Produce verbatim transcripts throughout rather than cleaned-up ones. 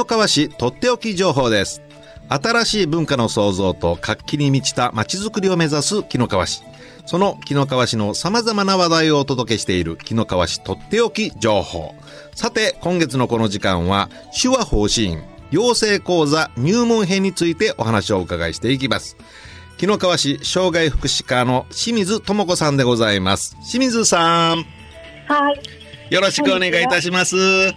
川市とっておき情報です。新しい文化の創造と活気に満ちた街づくりを目指す紀の川市。その紀の川市の様々な話題をお届けしている紀の川市とっておき情報。さて、今月のこの時間は手話法師院養成講座入門編についてお話をお伺いしていきます。紀の川市障害福祉課の清水智子さんでございます。清水さん。 はい。 よろしくお願いいたします。 はい、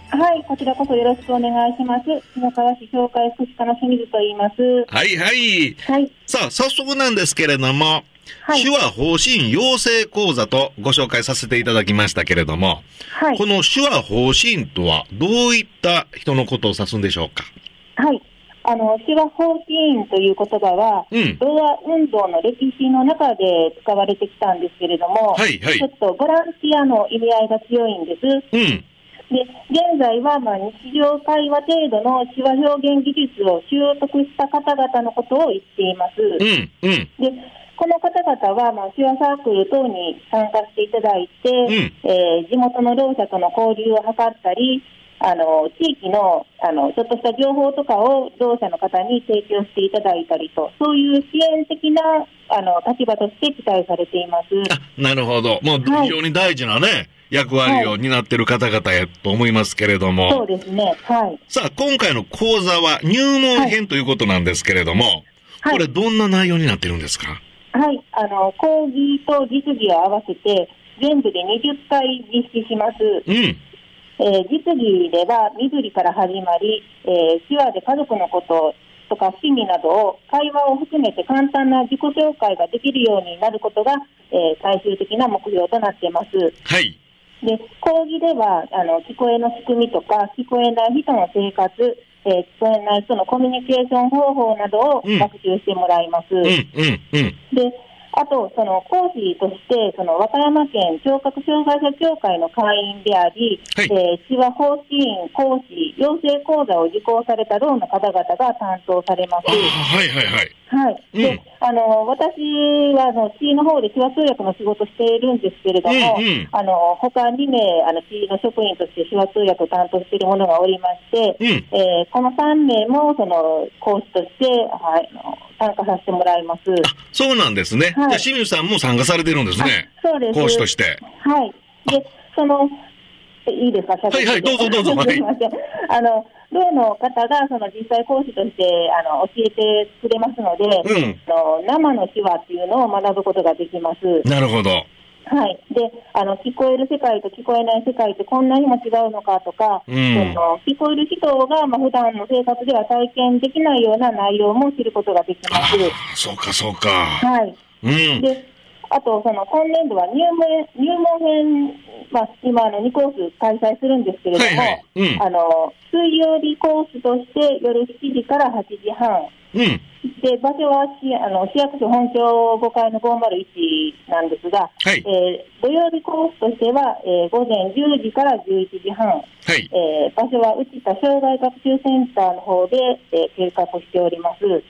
こちらこそよろしくお願いします。紀の川市障害福祉課の清水と言います。 はいはい。はい。さあ、早速なんですけれども、はい、手話法師院養成講座とご紹介させていただきましたけれども、はい、この手話法師院とはどういった人のことを指すんでしょうか？ はい。あの、手話法師院という言葉は、うん、童話運動の歴史の中で使われてきたんですけれども、はいはい、ちょっとボランティアの意味合いが強いんです。うん、で、現在は、まあ、日常会話程度の手話表現技術を習得した方々のことを言っています。うんうん、でこの方々は、まあ、手話サークル等に参加していただいて、うんえー、地元のろう者との交流を図ったり、あの地域の、あのちょっとした情報とかをろう者の方に提供していただいたりと、そういう支援的なあの立場として期待されています。 あ、なるほど。もう非常に大事なね、はい、役割を担っている方々やと思いますけれども、 はい、そうですね。はい。 さあ、今回の講座は入門編ということなんですけれども、はい、これどんな内容になっているんですか？ はい、あの講義と実技を合わせて全部でにじゅっかい実施します。うんえー、実技では身振りから始まり、えー、手話で家族のこととか趣味などを会話を含めて簡単な自己紹介ができるようになることが、えー、最終的な目標となっています。はい。で、講義ではあの聞こえの仕組みとか聞こえない人の生活、えー、聞こえない人のコミュニケーション方法などを学習してもらいます。うんうんうん、であと、その講師として、その和歌山県聴覚障害者協会の会員であり、はいえー、手話法師院講師養成講座を受講されたろうの方々が担当されます。 はいはいはい。 はい。で、うん、あの、私は、あの、市の方で手話通訳の仕事しているんですけれども、うんうん、あの、他に名、あの、市の職員として手話通訳を担当しているものがおりまして、うんえー、このさんめいも、その、講師として、はい、あの参加させてもらいます。 あ、そうなんですね。はい、じゃあ、清水さんも参加されてるんですね。 そうです。 講師として。 はい。で、その、いいですか、 はいはい、どうぞどうぞ。 すみません。あの、ろうの方が、その実際講師として、あの、教えてくれますので、うん、あの生の手話っていうのを学ぶことができます。 なるほど。 はい。で、あの、聞こえる世界と聞こえない世界ってこんなにも違うのかとか、うん、その聞こえる人が、まあ、普段の生活では体験できないような内容も知ることができます。 あ、そうかそうか。 はい。うん。で、あと、その、今年度は入門、入門編、まあ、今、あの、にコース開催するんですけれども、はいはいうん、あの、水曜日コースとして夜しちじからはちじはん、うん、で、場所はしあの市役所本庁ごかいのごまるいちなんですが、はいえー、土曜日コースとしては、えー、午前じゅうじからじゅういちじはん、はいえー、場所は内田障害学習センターの方で、えー、計画しております。うん、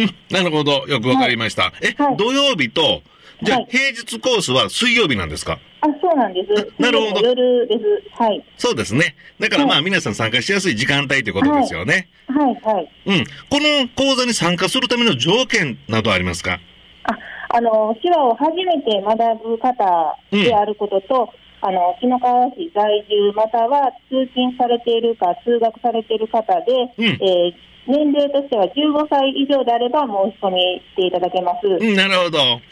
なるほど。よくわかりました。はい、え、はい、土曜日と、じゃあ、はい、平日コースは水曜日なんですか？ あ、そうなんです。 なるほど。 夜です。はい。 そうですね。だからまあ、はい、皆さん参加しやすい時間帯ということですよね。 はい、はい、はい。 うん。この講座に参加するための条件などありますか？ あ、あの、手話を初めて学ぶ方であることと、うんあの紀の川市在住または通勤されているか通学されている方で、うんえー、年齢としてはじゅうごさい以上であれば申し込みしていただけます。 うん、なるほど。はい。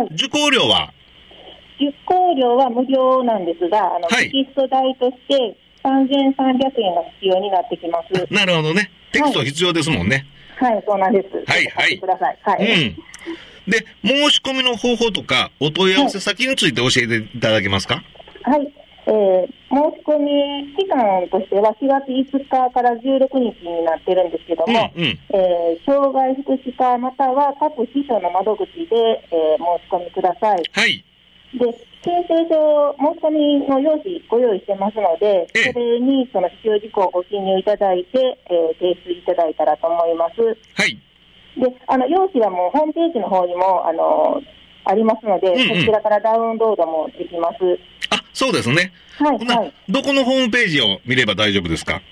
受講料は受講料は無料なんですが、あの、はい、テキスト代としてさんぜんさんびゃくえんが必要になってきます。 なるほどね。テキスト必要ですもんね。 はい、はい、そうなんです。 はいはい。 ください。はい。うん。 で、申し込みの方法とかお問い合わせ先について教えていただけますか？ はい、えー、申し込み期間としてはしがついつかからじゅうろくにちになってるんですけども、うんうん、えー、障害福祉課または各支所の窓口で、えー、申し込みください。はい。で、申請書、申し込みの用紙ご用意してますので、それにその必要事項をご記入いただいて、えー、提出いただいたらと思います。はい。で、あの、用紙はもうホームページの方にも、あの、ありますので、うんうん、こちらからダウンロードもできます。 あ、そうですね。はい、はい。どこのホームページを見れば大丈夫ですか？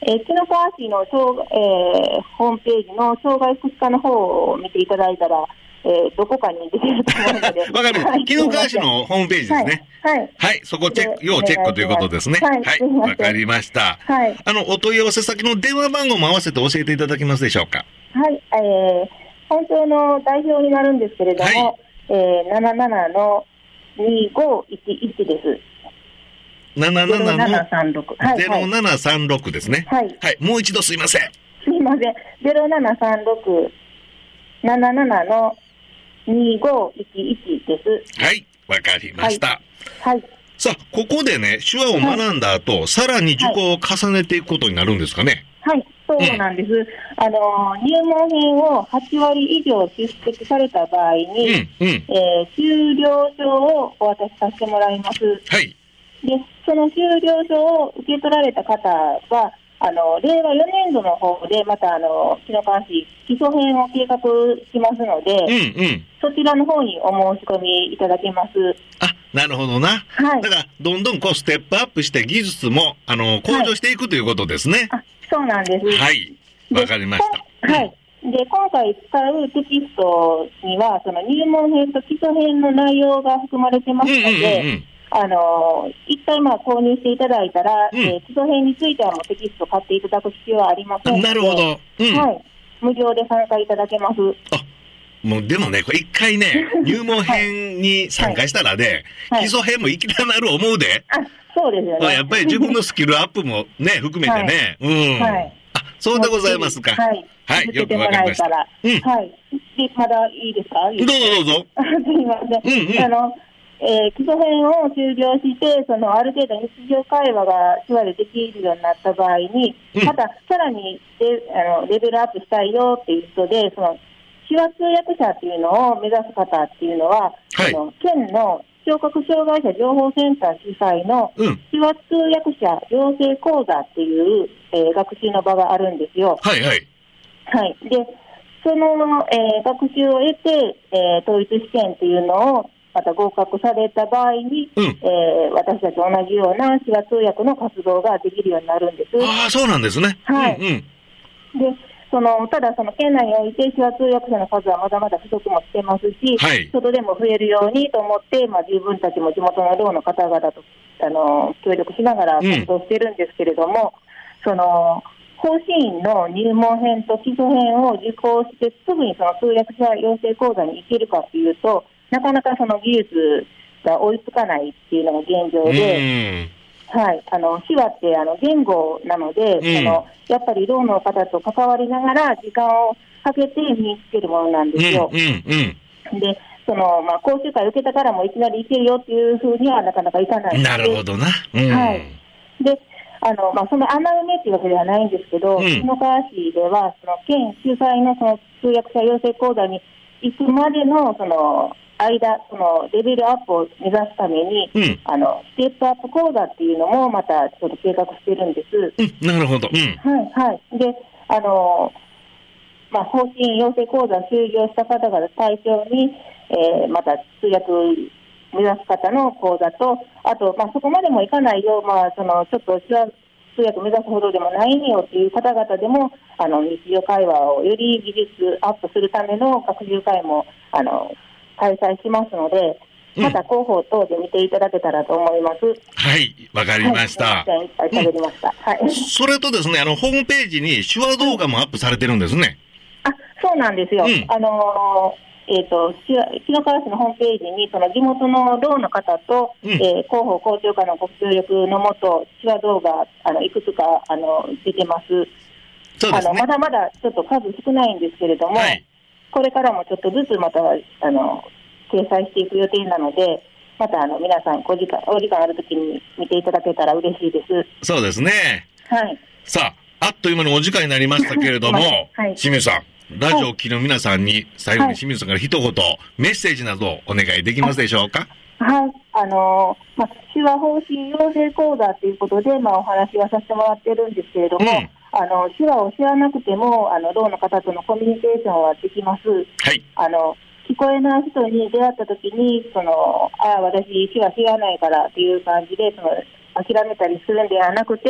えー、紀の川市の、えー、ホームページの障害福祉課の方を見ていただいたら、えー、どこかに出てると思うので。 わかる。はい、紀の川市のホームページですね。 はい。はい、 はい、そこチェック、要チェックということですね。 はい。 はい。わかりました。はい。あの、お問い合わせ先の電話番号も合わせて教えていただけますでしょうか。 はい。えー、本庁の代表になるんですけれども、はい、えー、ななななのにごいちいちです。 ななななのゼロななさんろく。 ゼロななさんろくですね。はい。はい。もう一度すいません。 すいません。ゼロななさんろく、ななななのにごいちいちです。 はい。わかりました。 はい。はい、 さあ、ここでね、手話を学んだ後、はい、さらに受講を重ねていくことになるんですかね。 はい。そうなんです。うん、あの、入門編をはちわり以上出席された場合に、うんうん、えー、修了証をお渡しさせてもらいます。 はい。 で、その修了証を受け取られた方は、あの、れいわよねんどの方で、また、あの、紀の川市基礎編を計画しますので、うんうん、そちらの方にお申し込みいただけます。 あ、なるほどな。はい。だから、どんどんこう、ステップアップして技術も、あの、向上していくということですね。 はい、あ、そうなんです。 はい。わかりました。 はい。で、今回使うテキストには、その入門編と基礎編の内容が含まれてますので、うんうんうんうん、あの一回まあ購入していただいたら、うん、えー、基礎編についてはもうテキスト買っていただく必要はありませんので、 なるほど、 うん、はい、無料で参加いただけます。 あ、もうでもね、これ一回ね、入門編に参加したらね、はいはい、基礎編もいきななる思うで。 あ、そうですよね。 やっぱり自分のスキルアップもね、含めてね、はい、うん。はい。あ、そうでございますか。 はい。はい、よくわかりました。うん。はい。で、まだいいですか？ どうぞどうぞ。 すみません。うんうん、あの、えー、基礎編を終了して、そのある程度日常会話が手話でできるようになった場合に、うん、またさらにレあのレベルアップしたいよっていう人で、その手話通訳者っていうのを目指す方っていうのは、はい、あの県の聴覚障害者情報センター主催の手話通訳者養成講座っていう、えー、学習の場があるんですよ。 はいはい。 はい。で、その、えー、学習を得て、えー、統一試験っていうのをまた合格された場合に、うん、えー、私たち同じような手話通訳の活動ができるようになるんです。 ああ、そうなんですね。 はい。うんうん、で、その、ただその県内において手話通訳者の数はまだまだ不足もしてますし、はい、外でも増えるようにと思って、まあ自分たちも地元の寮の方々と、あの、協力しながら活動してるんですけれども、うん、その、講師員の入門編と基礎編を受講してすぐにその通訳者養成講座に行けるかっていうと、なかなかその技術が追いつかないっていうのが現状で、はい、あの手話ってあの言語なので、うん、そのやっぱりろうの方と関わりながら時間をかけて身につけるものなんですよ。うんうんうん、で、そのまあ講習会受けたからもいきなりいけるよっていうふうにはなかなかいかない。 なるほどな。 うん、はい。で、あのまあその穴埋めっていうわけではないんですけど、紀の川市ではその県主催のその通訳者養成講座に行くまでのその間、そのレベルアップを目指すために、うん、あのステップアップ講座っていうのもまたちょっと計画してるんです。 うん、なるほど。うん、 はいはい。で、あのまあ方針養成講座終了した方々対象に、えー、また通訳目指す方の講座と、あとまあそこまでもいかないよ、まあそのちょっと通訳目指すほどでもないよっていう方々でも、あの日常会話をより技術アップするための学習会もあの開催しますので、また広報等で見ていただけたらと思います。うん、 はい、わかりました。 はい、いっぱい喋りました。うん、はい。 それとですね、あのホームページに手話動画もアップされてるんですね。 あ、そうなんですよ。うん、あのー、えっ、ー、と紀の川市のホームページにその地元のろうの方と、うん、えー、広報校長課のご協力のもと手話動画あのいくつかあの出てます。 そうですね。 あのまだまだちょっと数少ないんですけれども。はい、これからもちょっとずつまたあの掲載していく予定なので、またあの皆さんご時間お時間あるときに見ていただけたら嬉しいです。 そうですね。 はい。 さあ、あっという間のお時間になりましたけれども、はい、清水さん、ラジオを聴きの皆さんに最後に清水さんから一言、はい、メッセージなどお願いできますでしょうか。 はい、あのー、まあ手話方針養成講座ということで、まあお話はさせてもらってるんですけれども。うん、あの手話を知らなくてもあのろうの方とのコミュニケーションはできます。 はい、 あの聞こえない人に出会ったときにそのあ私手話知らないからっていう感じでその諦めたりするんではなくて、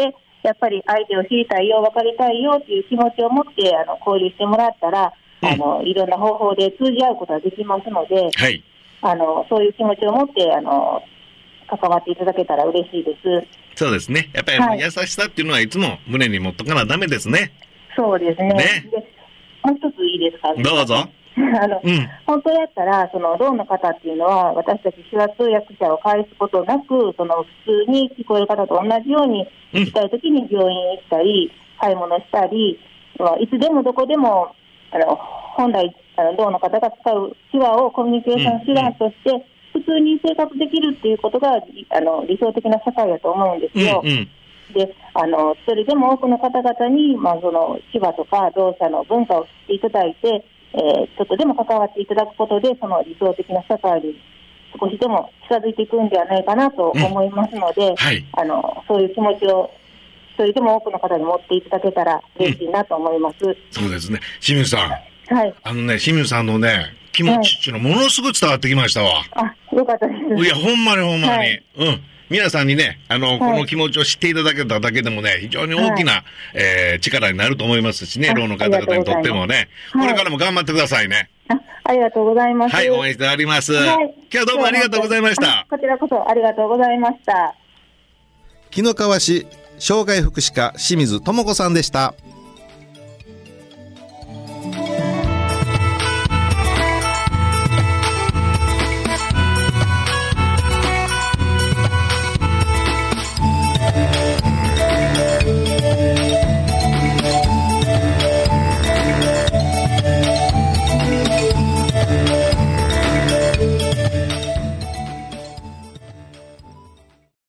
やっぱり相手を知りたいよ、分かりたいよっていう気持ちを持ってあの交流してもらったら、うん、あのいろんな方法で通じ合うことができますので、はい、あのそういう気持ちを持ってあの関わっていただけたら嬉しいです。 そうですね。やっぱり、はい、優しさっていうのはいつも胸に持っとかなダメですね。 そうですね。ね、でもう一ついいですか。 どうぞ。 あの、うん、本当やったらそのろうの方っていうのは私たち手話通訳者を介すことなくその普通に聞こえる方と同じように行きたいときに病院行ったり買い物したり、いつでもどこでもあの本来あのろうの方が使う手話をコミュニケーション手段として普通に生活できるっていうことがあの理想的な社会だと思うんですよ。うんうん、であの一人でも多くの方々に、まあ、その手話とかろう者の文化を知っていただいて、えー、ちょっとでも関わっていただくことでその理想的な社会に少しでも近づいていくんではないかなと思いますので、うんはい、あのそういう気持ちを一人でも多くの方に持っていただけたら嬉しいなと思います。うん、 そうですね。清水さん、はい、あのね清水さんのね気持ちっていうのものすごく伝わってきましたわ。 あ、よかったです。 いやほんまにほんまに、はい、うん皆さんにね、あの、はい、この気持ちを知っていただけただけでもね、非常に大きな、はい、えー、力になると思いますしね、ろうの方々にとってもね、これからも頑張ってくださいね。 あ、ありがとうございます。 はい、応援しております。はい、今日はどうもありがとうございました。 こちらこそありがとうございました。 紀の川市障害福祉課清水智子さんでした。